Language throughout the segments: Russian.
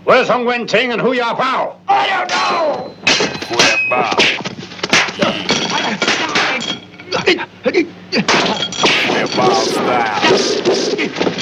Where's Hung Wen Ting and Hu Ya Bao? I don't know! Хуебал. Хуебал стайл.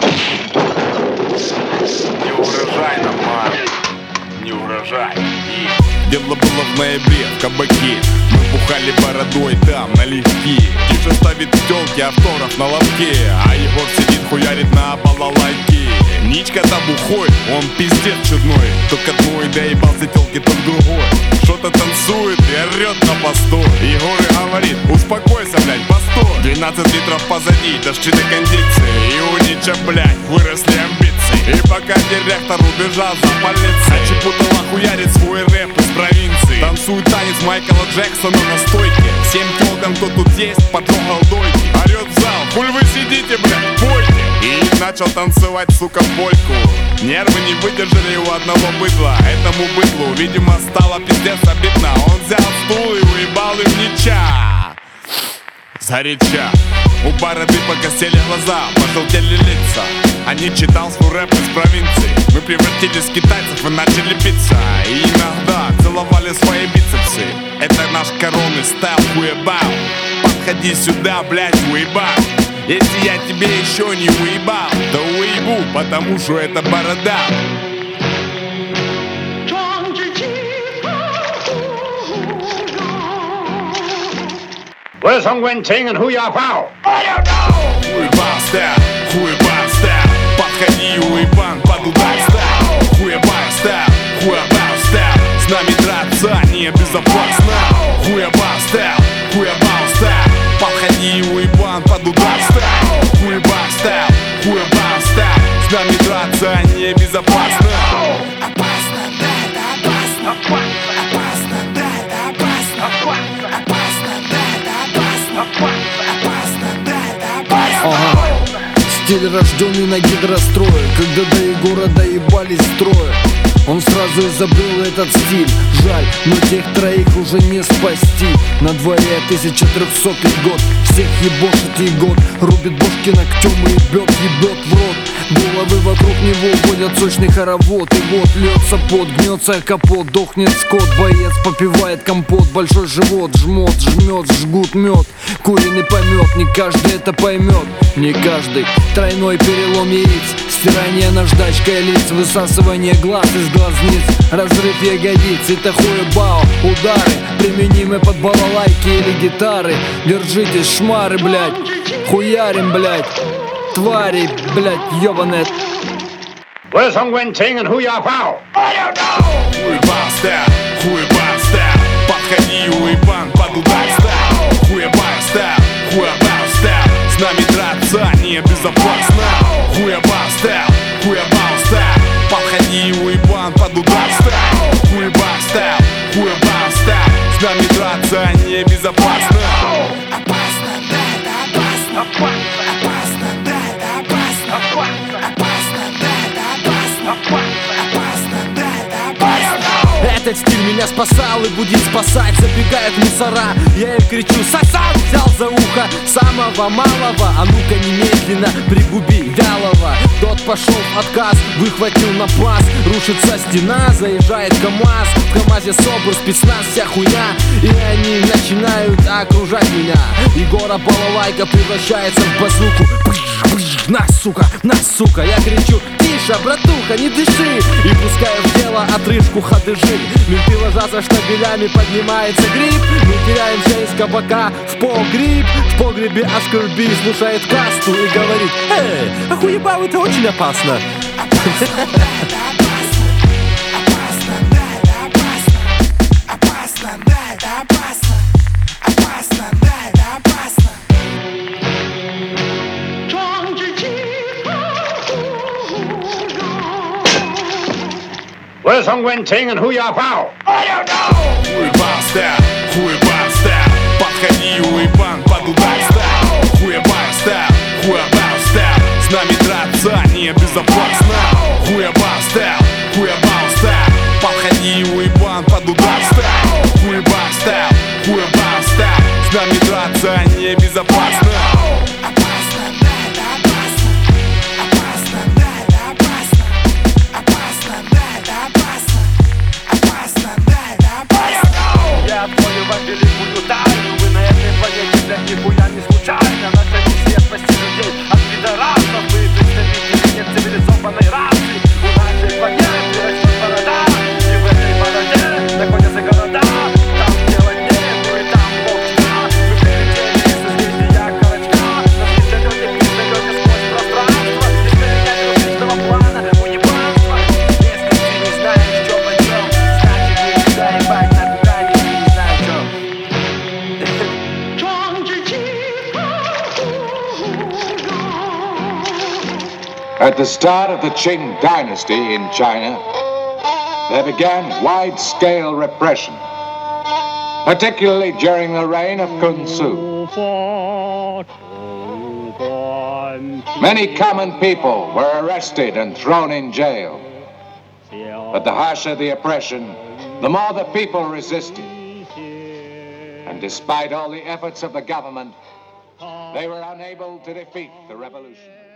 Не угрожай нам, Марк. Не угрожай. Дело было в ноябре в кабаке. Мы бухали бородой там налегке. Тише ставит тёлки автограф на лавке, а Егор сидит хуярит на балалайке. Ничка там бухой, он пиздец чудной. То к одной доебался тёлки, то к другой. Что-то танцует и орёт на посту. Егор и говорит: успокойся, блядь, постой. 12 литров позади, дошли до кондиции. И у Нича, блядь, выросли амбиции. И пока директор убежал за полицией, а Чепутова хуярит свой рэп из провинции. Танцует танец Майкла Джексона на стойке. Всем тёлкам, кто тут есть, потрогал дойки. Орёт в зал: хуй вы сидите, блядь, пойте. И начал танцевать, сука, польку. Нервы не выдержали у одного быдла. Этому быдлу, видимо, стало пиздец обидно. Он взял стул и уебал им Нича сгоряча. У бороды покосели глаза, пожелтели лица. Они читал свой рэп из провинции. Мы превратились в китайцев и начали биться. И иногда целовали свои бицепсы. Это наш коронный стайл, хуебал. Подходи сюда, блядь, уебал. Если я тебе еще не уебал, то уебу, потому что это борода. Where's Hung Wen Ting and Hu Ya Bao? I don't know! Хуебал стайл, подходи, уебан, под удар стайл. Хуебал стайл, с нами драться небезопасно. Хуебал стайл, подходи, уебан, под удар стайл. Хуебал стайл, с нами драться небезопасно. Опасно, да, это опасно. Опасно, да, это опасно. Опасно, да, это опасно. Опасно, да, это опасно. Стиль, рожденный на гидрострое. Когда до Егора доебались строя, он сразу изобрел этот стиль. Жаль, но тех троих уже не спасти. На дворе 1300 год. Всех ебошит Егор, рубит бошки ногтем и ебет в рот. Головы вокруг него водят сочный хоровод. И вот льется пот, гнется капот, дохнет скот. Боец попивает компот, большой живот жмет, жгут мед. Куриный помет, не каждый это поймет. Не каждый. Тройной перелом яиц, стирание наждачкой лиц, высасывание глаз из глазниц, разрыв ягодиц. Это хуебао, удары, применимы под балалайки или гитары. Держитесь, шмары, блядь, хуярим, блядь, твари, блядь, ёбаные. Where's Hung Wen Ting and Hu Ya Bao? I don't know! Хуебал стайл, подходи, уебан, под удар стайл. Хуебал стайл, с нами драться небезопасно. Хуебал стайл, подходи, уебан, под удар стайл. Хуебал стайл, с нами драться небезопасно. Опасно, да, это опасно. Опасно, да, это опасно. Опасно, да, это опасно. Опасно, да, это опасно. Этот стиль меня спасал и будет спасать. Забегают мусора, я им кричу: сосал, взял за ухо самого малого. А ну-ка немедленно пригуби вялого. Тот пошел в отказ, выхватил на пас. Рушится стена, заезжает КамАЗ. В КамАЗе СОБР, спецназ, вся хуйня. И они начинают окружать меня. Егора балалайка превращается в базуку. На, сука, я кричу: тише, братуха, не дыши. И пускаю в дело отрыжку ходыжи. Менты ложатся штабелями, поднимается гриб. Мы теряемся из кабака в погреб. В погребе Ашкерби слушает касту и говорит: охуебал, это очень опасно. Опасно, да, это опасно. Опасно, да, это опасно. Опасно, да, это опасно. Опасно, да, это опасно. Where's Hung Wen Ting and Hu Ya Bao? I don't know! Хуебал стайл, подходи, уебан, под удар стайл. Хуебал стайл, с нами драться небезопасно. Хуебал стайл, подходи, уебан, под удар стайл. Хуебал стайл, с нами драться небезопасно. Опасно, да, это опасно. Опасно, да, это опасно. Опасно, да, это опасно. At the start of the Qing dynasty in China, there began wide-scale repression, particularly during the reign of Kun Su. Many common people were arrested and thrown in jail. But the harsher the oppression, the more the people resisted. And despite all the efforts of the government, they were unable to defeat the revolution.